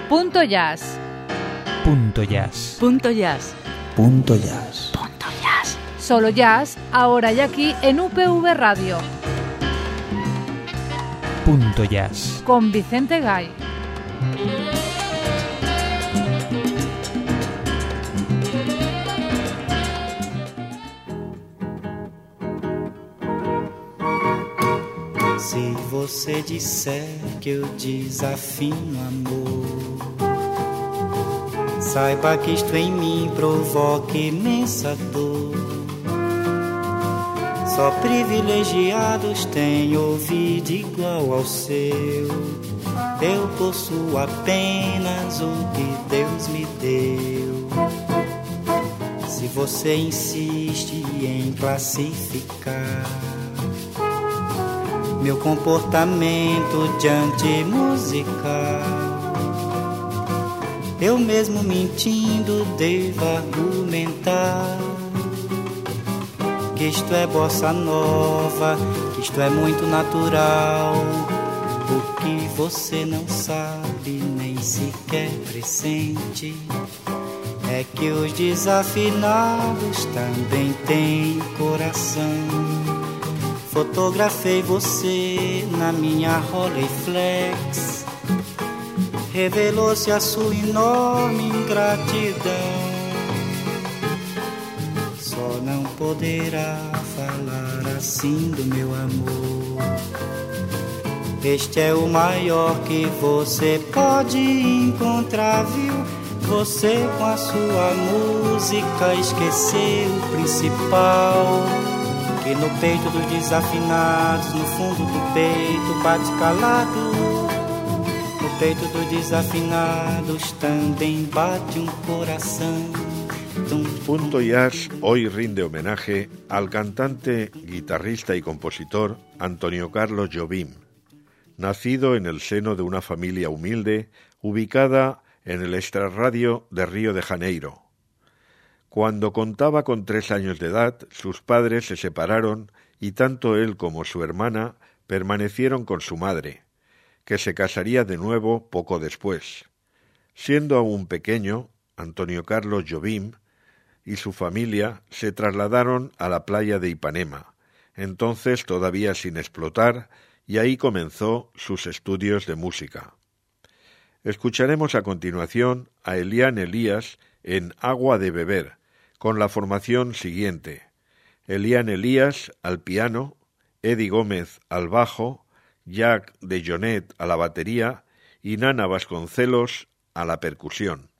Punto Jazz. Punto Jazz. Punto Jazz. Punto Jazz. Punto Jazz. Solo jazz, ahora y aquí en UPV Radio. Punto Jazz. Con Vicente Gay. Se você disser que eu desafino amor, saiba que isto em mim provoca imensa dor. Só privilegiados têm ouvido igual ao seu. Eu possuo apenas o que Deus me deu. Se você insiste em classificar meu comportamento diante musical, eu mesmo mentindo devo argumentar que isto é bossa nova, que isto é muito natural. O que você não sabe nem sequer pressente é que os desafinados também têm coração. Fotografei você na minha Rolleiflex, revelou-se a sua enorme ingratidão. Só não poderá falar assim do meu amor. Este é o maior que você pode encontrar, viu? Você com a sua música esqueceu o principal, que no peito dos desafinados, no fundo do peito bate calado. No peito dos desafinados también bate un corazón. Punto Jazz hoy rinde homenaje al cantante, guitarrista y compositor Antonio Carlos Jobim, nacido en el seno de una familia humilde ubicada en el extrarradio de Río de Janeiro. Cuando contaba con 3 años de edad, sus padres se separaron y tanto él como su hermana permanecieron con su madre, que se casaría de nuevo poco después. Siendo aún pequeño, Antonio Carlos Jobim y su familia se trasladaron a la playa de Ipanema, entonces todavía sin explotar, y ahí comenzó sus estudios de música. Escucharemos a continuación a Elian Elías en Agua de Beber, con la formación siguiente: Elian Elías al piano, Eddie Gómez al bajo, Jack de Jonet a la batería y Nana Vasconcelos a la percusión.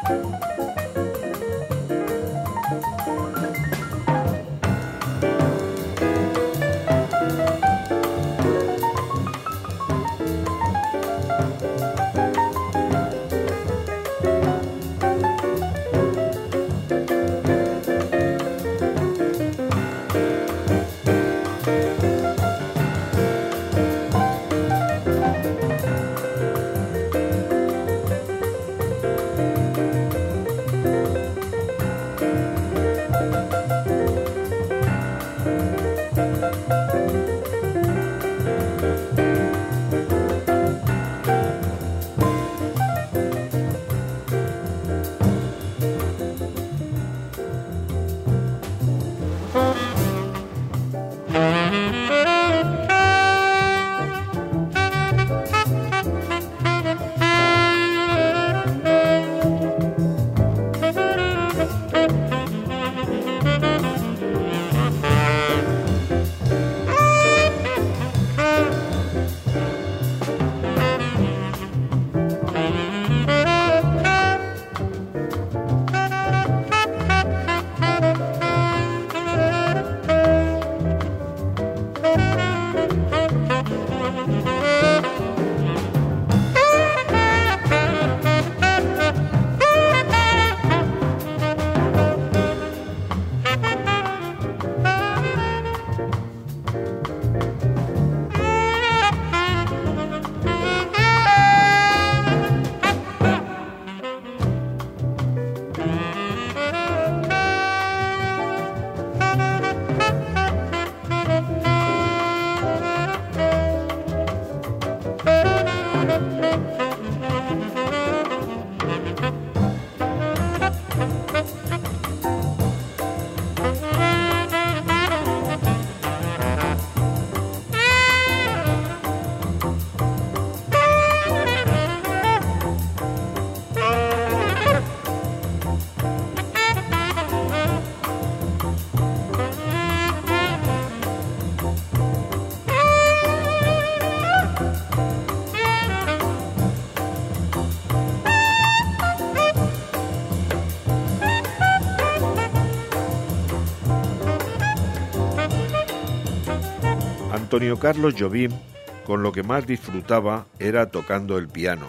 Antonio Carlos Jobim, con lo que más disfrutaba era tocando el piano.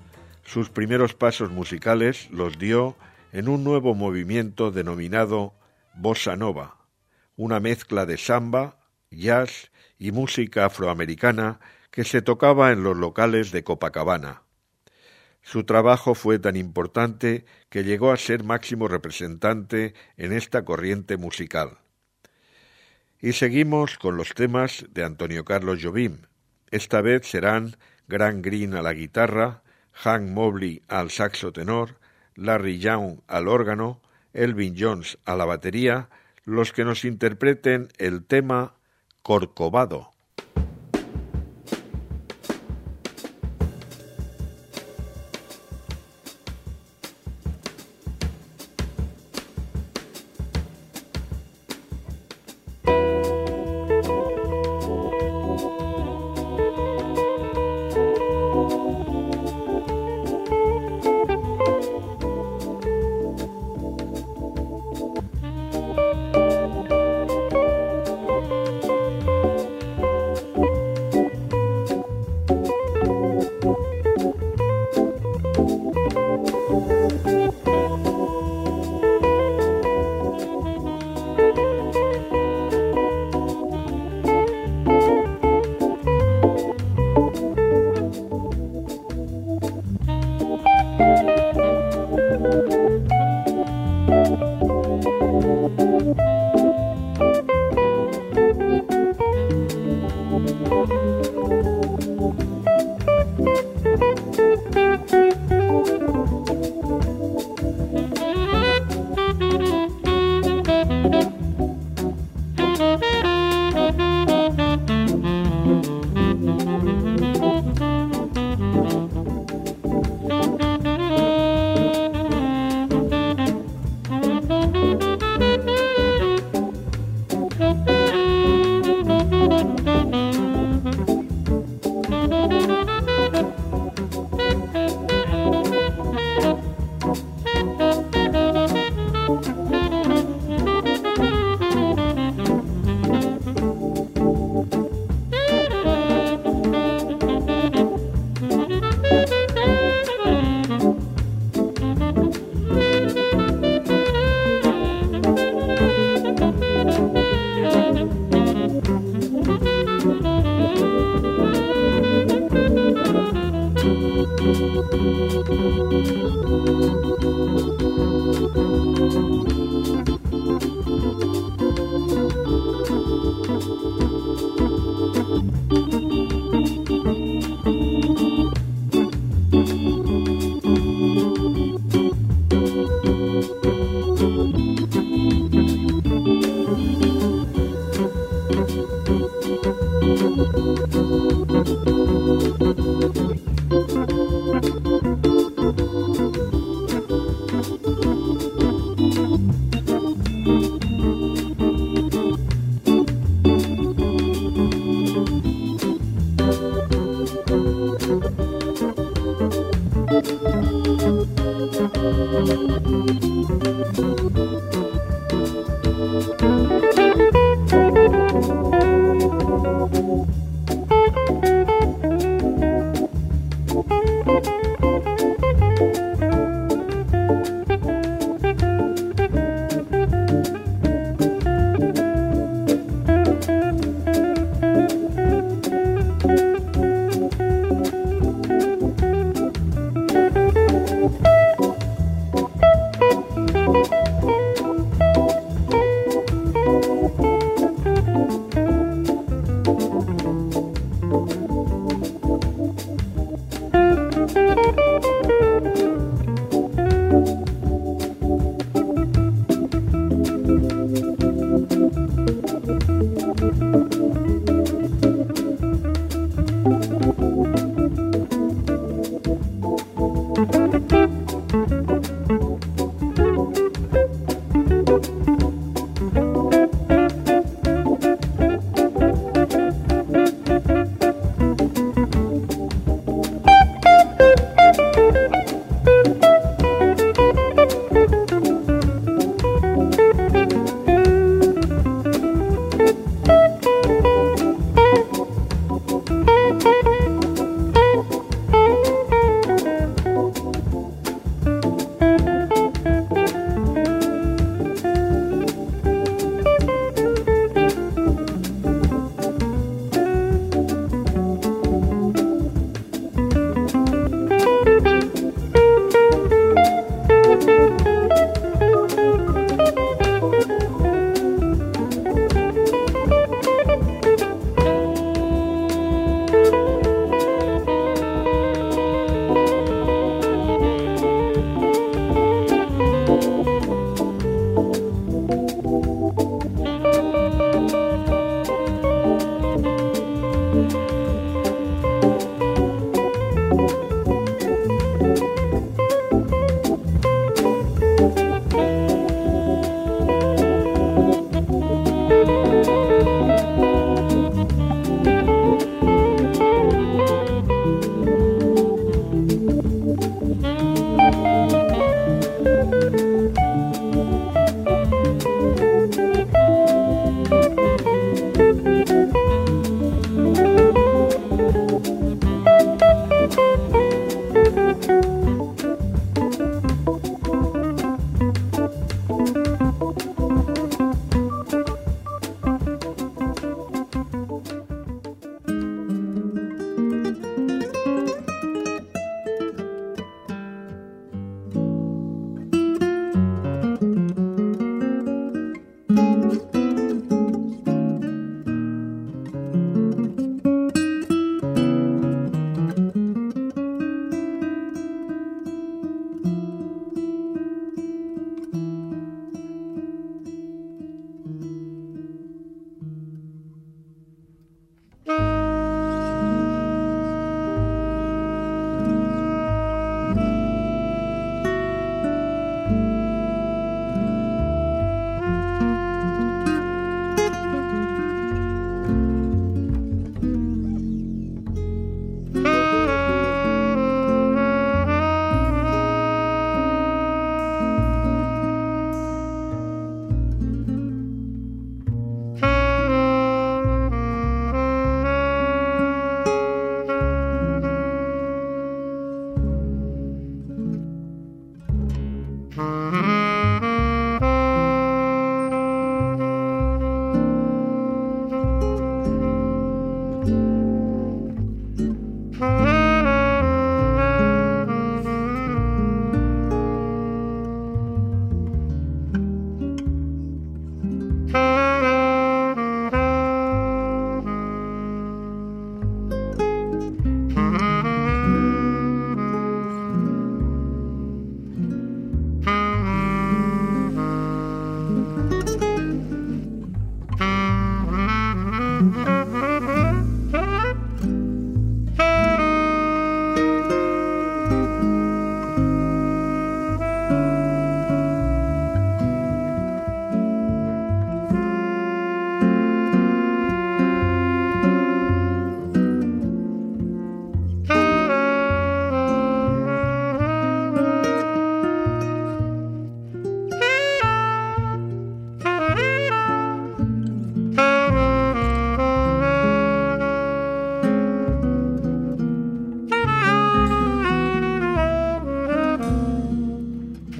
Sus primeros pasos musicales los dio en un nuevo movimiento denominado Bossa Nova, una mezcla de samba, jazz y música afroamericana que se tocaba en los locales de Copacabana. Su trabajo fue tan importante que llegó a ser máximo representante en esta corriente musical. Y seguimos con los temas de Antonio Carlos Jobim. Esta vez serán Grant Green a la guitarra, Hank Mobley al saxo tenor, Larry Young al órgano, Elvin Jones a la batería, los que nos interpreten el tema Corcovado.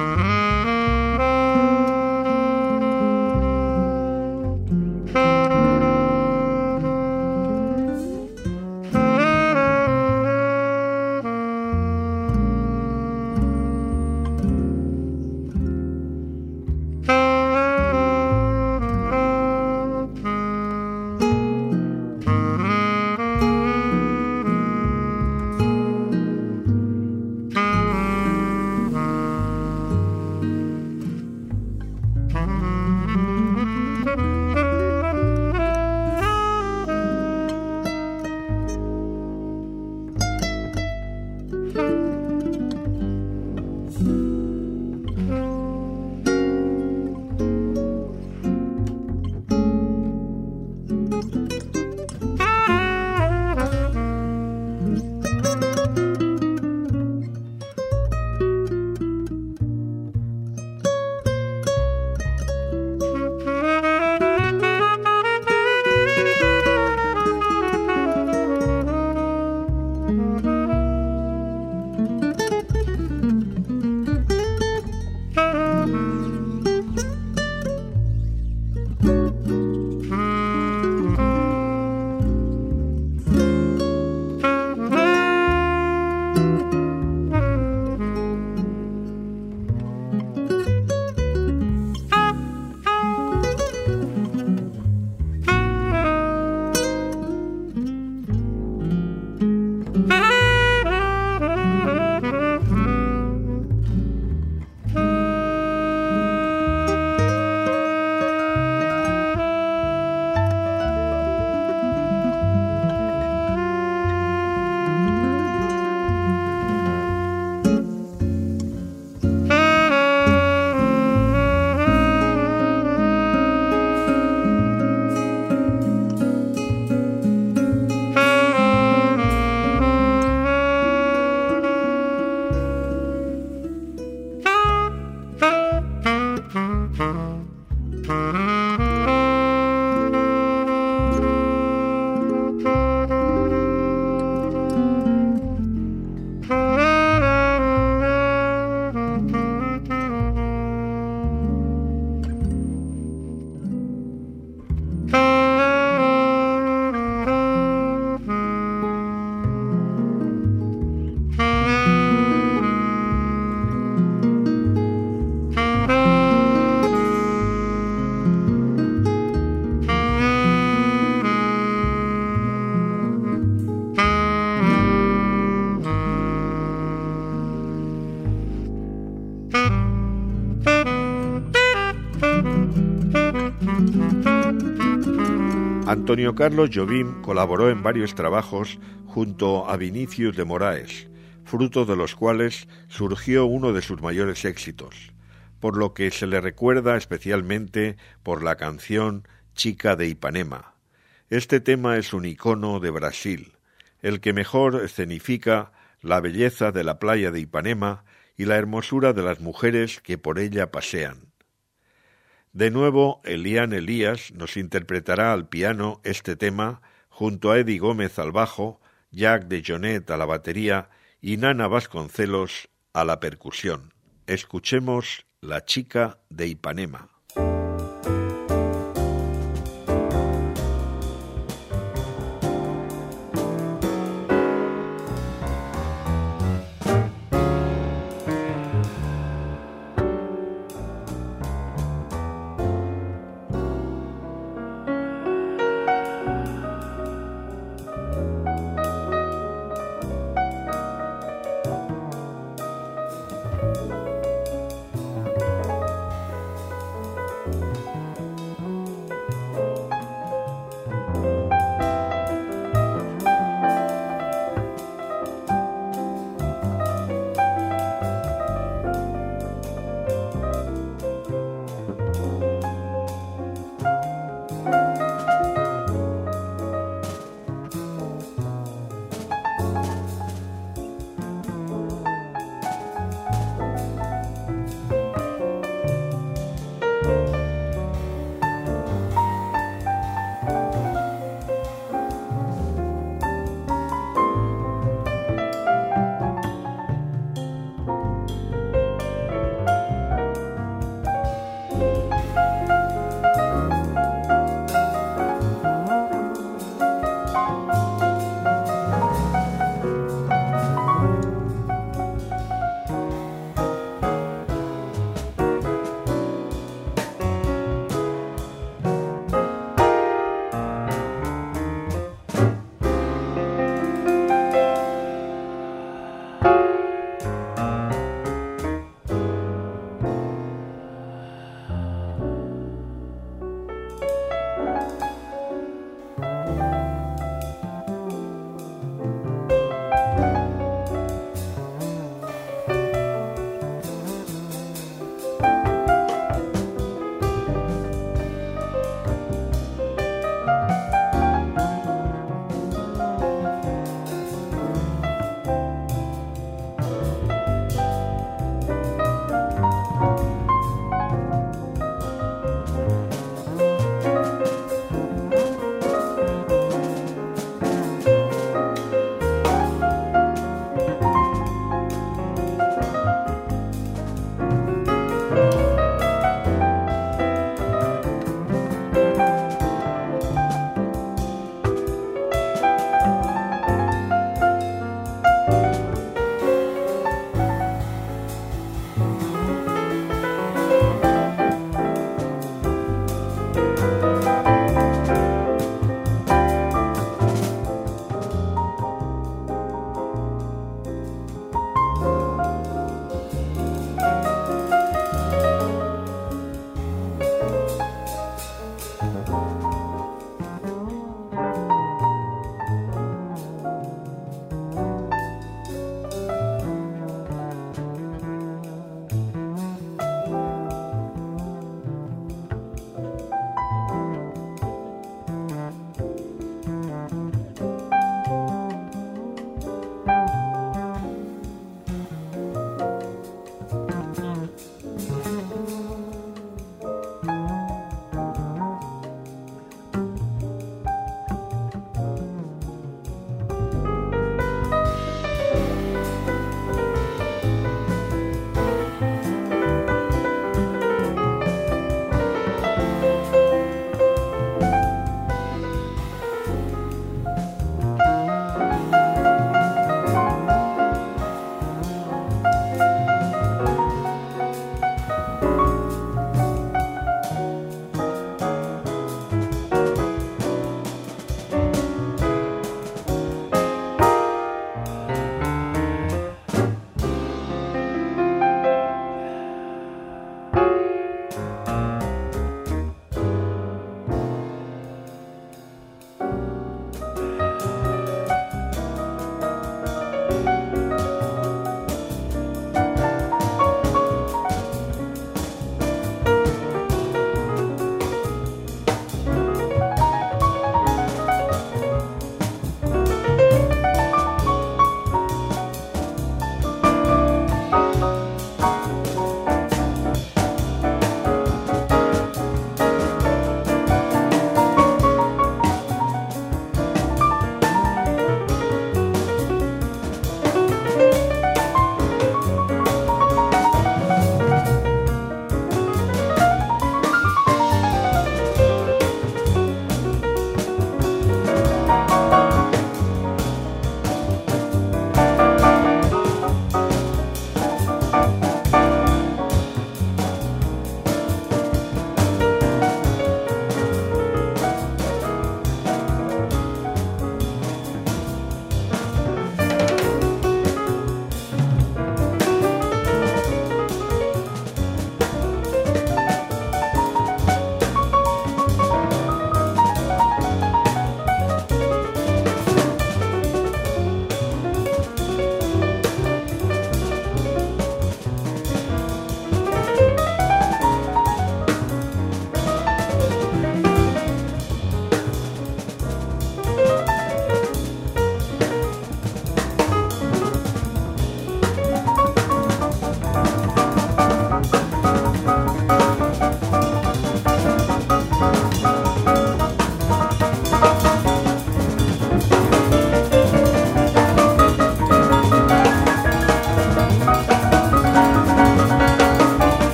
Antonio Carlos Jobim colaboró en varios trabajos junto a Vinícius de Moraes, fruto de los cuales surgió uno de sus mayores éxitos, por lo que se le recuerda especialmente por la canción Chica de Ipanema. Este tema es un icono de Brasil, el que mejor escenifica la belleza de la playa de Ipanema y la hermosura de las mujeres que por ella pasean. De nuevo, Elian Elías nos interpretará al piano este tema junto a Eddie Gómez al bajo, Jack de Jonet a la batería y Nana Vasconcelos a la percusión. Escuchemos La Chica de Ipanema.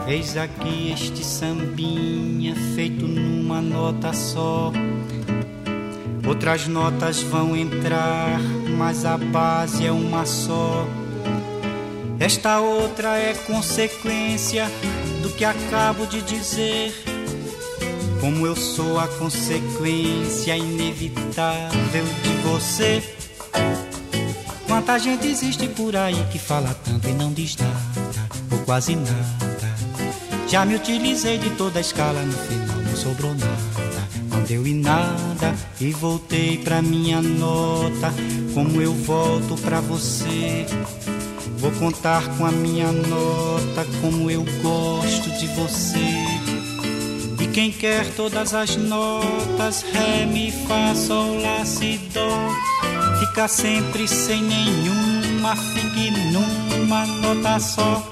Eis aqui este sambinha feito numa nota só. Outras notas vão entrar, mas a base é uma só. Esta outra é consequência do que acabo de dizer. Como eu sou a consequência inevitável de você. Quanta gente existe por aí que fala tanto e não diz nada, ou quase nada. Já me utilizei de toda a escala, no final não sobrou nada. Não deu em nada e voltei pra minha nota. Como eu volto pra você, vou contar com a minha nota. Como eu gosto de você. E quem quer todas as notas, ré, mi, fá, sol, lá, si, dó, fica sempre sem nenhuma, fique numa nota só.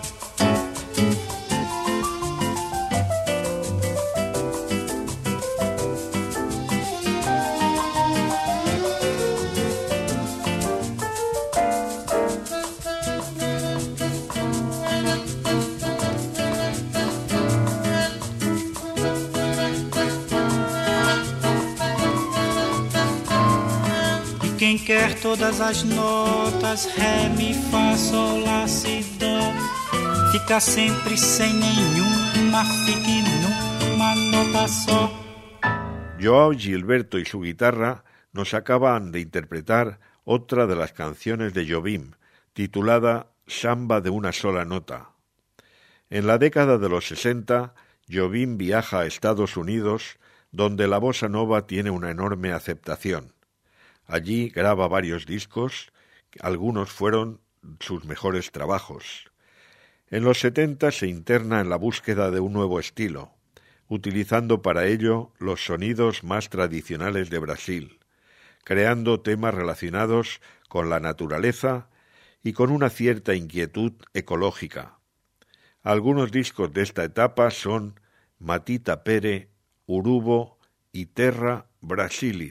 Quem quer todas as notas, ré, mi, fá, sol, lá, si, dó, fica sempre sem nenhuma, fique numa nota só. Joao Gilberto y su guitarra nos acaban de interpretar otra de las canciones de Jobim, titulada Samba de una sola nota. En la década de los 60, Jobim viaja a Estados Unidos, donde la bossa nova tiene una enorme aceptación. Allí graba varios discos, algunos fueron sus mejores trabajos. En los 70 se interna en la búsqueda de un nuevo estilo, utilizando para ello los sonidos más tradicionales de Brasil, creando temas relacionados con la naturaleza y con una cierta inquietud ecológica. Algunos discos de esta etapa son Matita Pere, Urubo y Terra Brasilis.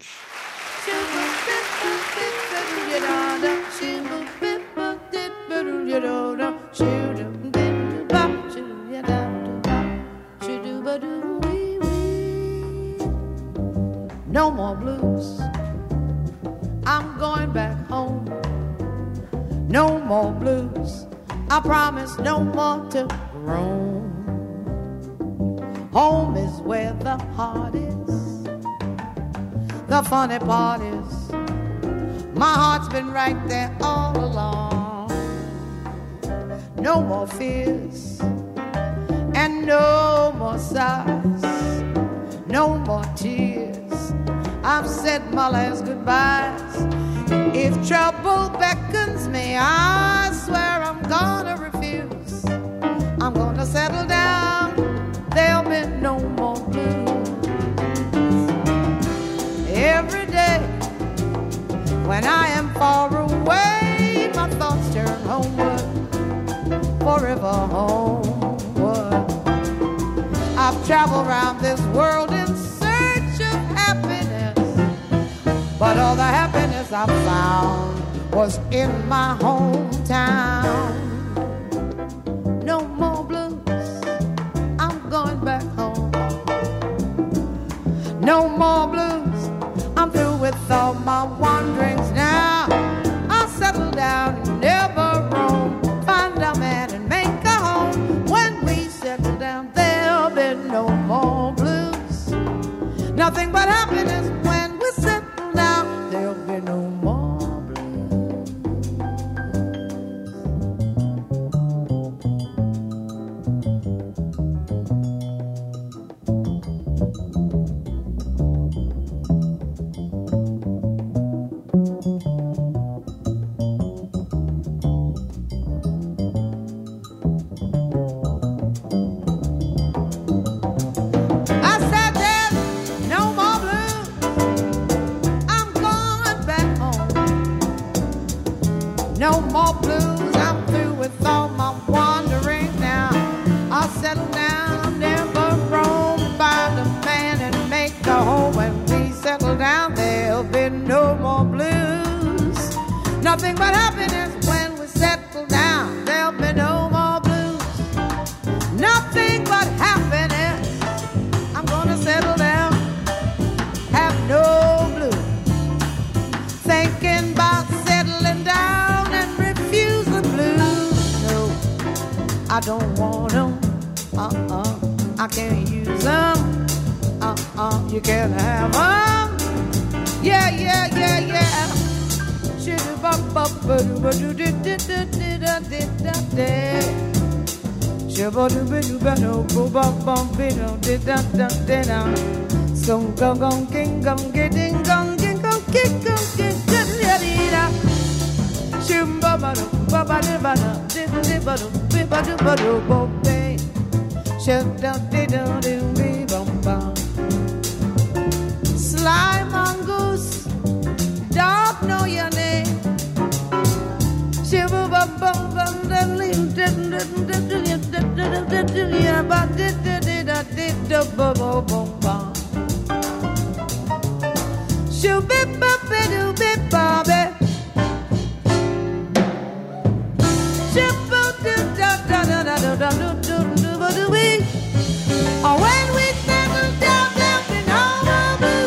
No more blues, I'm going back home. No more blues, I promise no more to roam. Home is where the heart is, the funny part is, my heart's been right there all along. No more fears, and no more sighs, no more tears. I've said my last goodbyes. If trouble beckons me, I swear I'm gonna refuse. I'm gonna settle down, there'll be no more blues. Every day when I am far away, my thoughts turn homeward, forever homeward. I've traveled around this world in search of happiness, but all the happiness I found was in my hometown. No more blues, I'm going back home. No more blues, I'm through with all my wanderings now. I'll settle down and never roam, find a man and make a home. When we settle down, there'll be no more blues. Nothing but happiness when we settle down, there'll be no more blues. No more blues, I'm through with all my wandering now. I'll settle down, never roam, find a man and make a home. When we settle down, there'll be no more blues. Nothing but happiness when we settle down, there'll be no more blues. Nothing I don't want them. I can't use them. You can't have them. Yeah, yeah, yeah, yeah. Shitty bop bop ba do ba do di di di di da di da di. Shibba do ba do ba do bo bop bop bi do di da da di da. So go go king go get ding gong king go kick go get da di da. Shimba ba do ba ba di ba do di di ba do bi ba do bo be. Shut down di do di bi bum bum. Sly mongoose, dog know your name. Shiver bum bum bum dum lim dum dum dum dum yeah, but did bum bum bum. Shoo bip bop do bip bobby. Shimbo do da da da da da da do do do do we. Oh, when we settle down, laughing all over.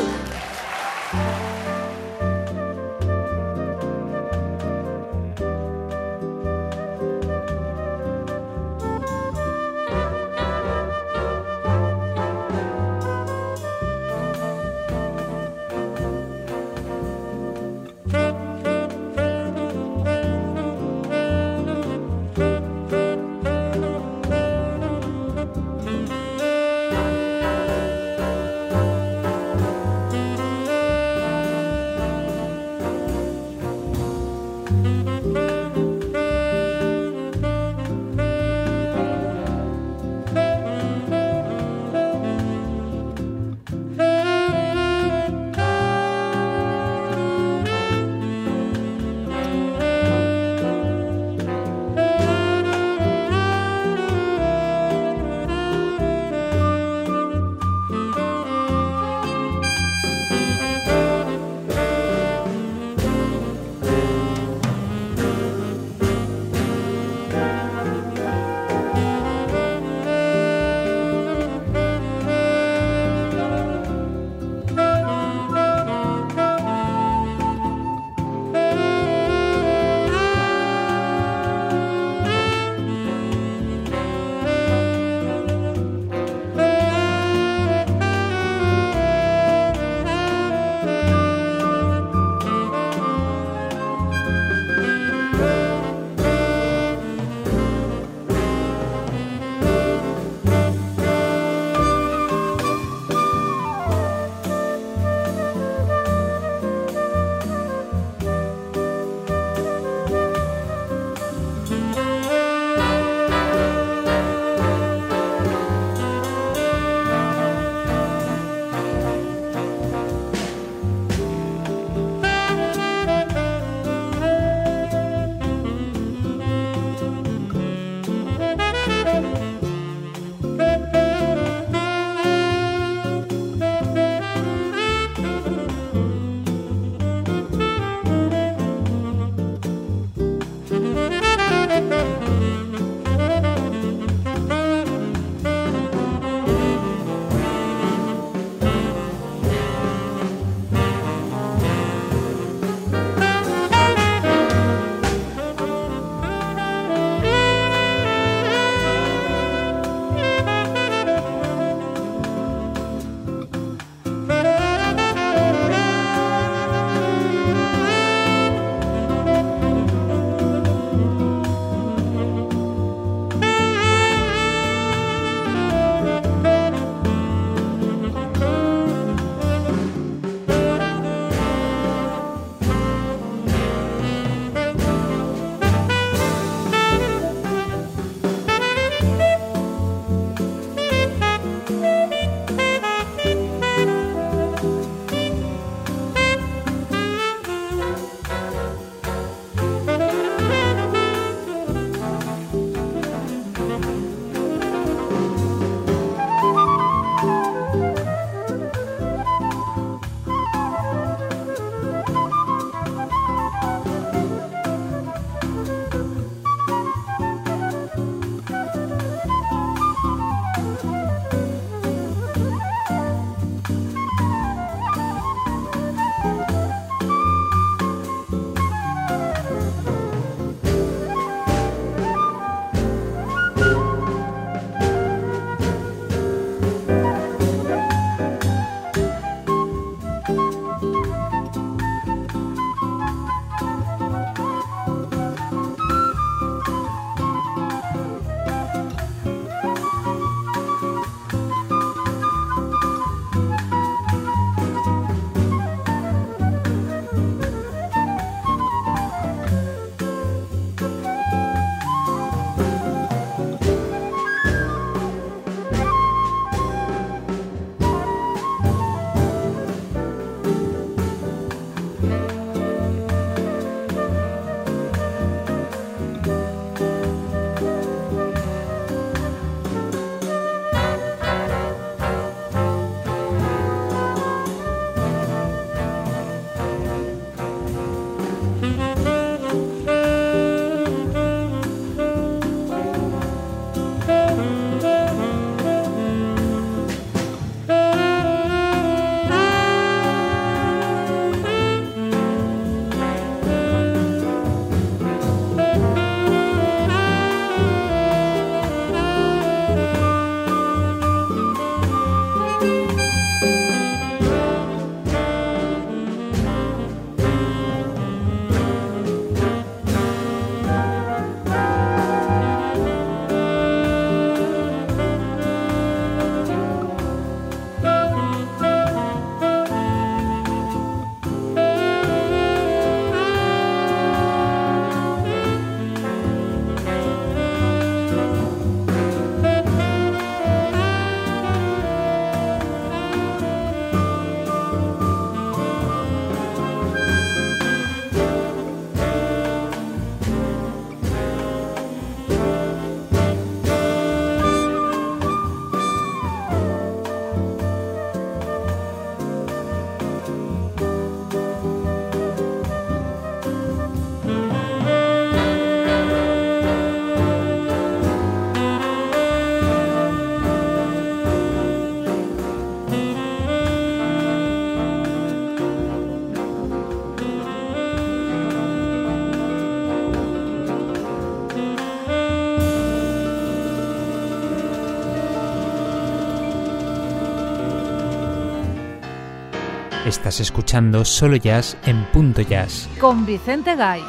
Estás escuchando Solo Jazz en Punto Jazz. Con Vicente Gay.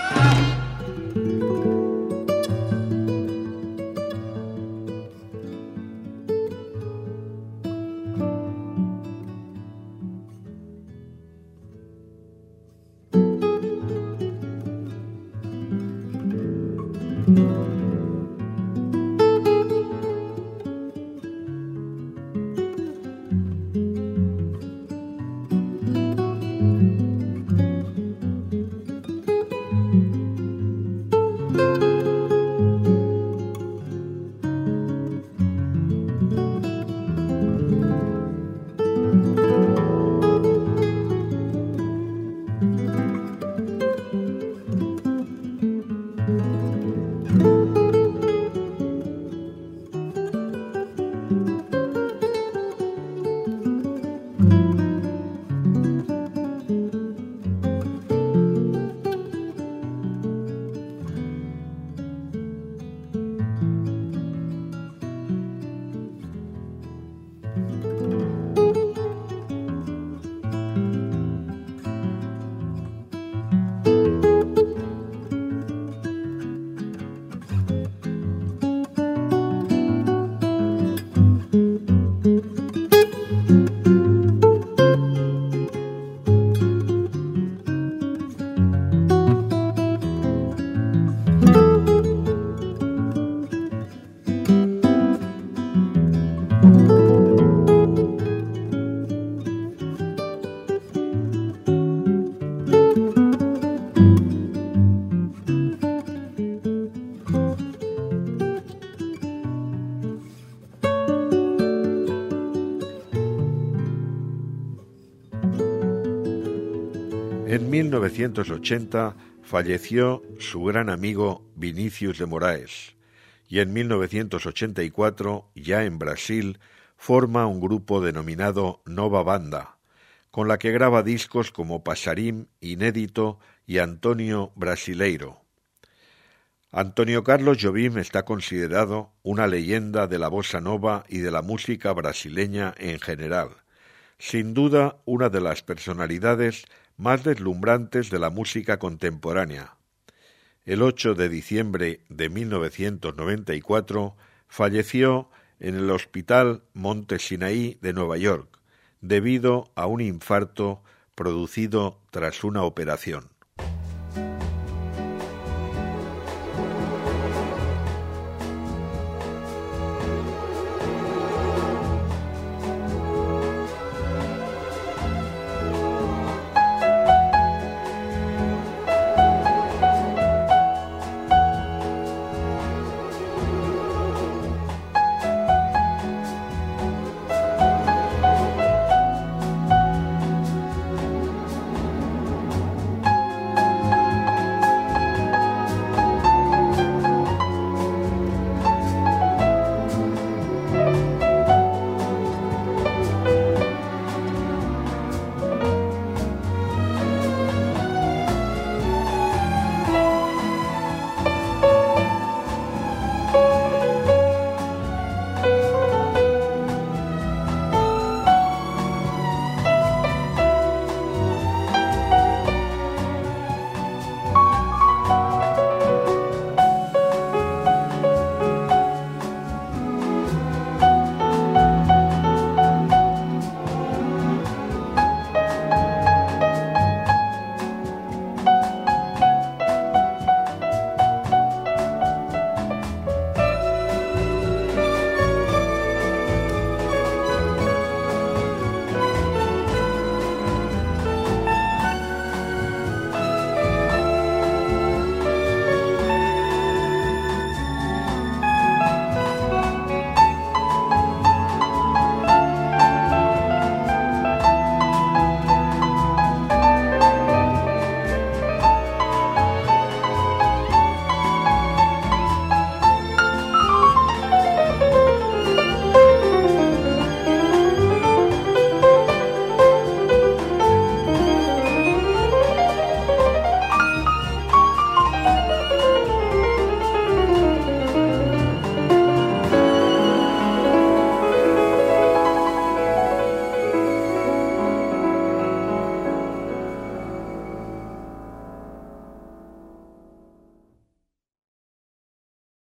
En 1980 falleció su gran amigo Vinícius de Moraes y en 1984, ya en Brasil, forma un grupo denominado Nova Banda, con la que graba discos como Passarim, Inédito y Antonio Brasileiro. Antonio Carlos Jobim está considerado una leyenda de la bossa nova y de la música brasileña en general, sin duda una de las personalidades más deslumbrantes de la música contemporánea. El 8 de diciembre de 1994 falleció en el Hospital Monte Sinaí de Nueva York, debido a un infarto producido tras una operación.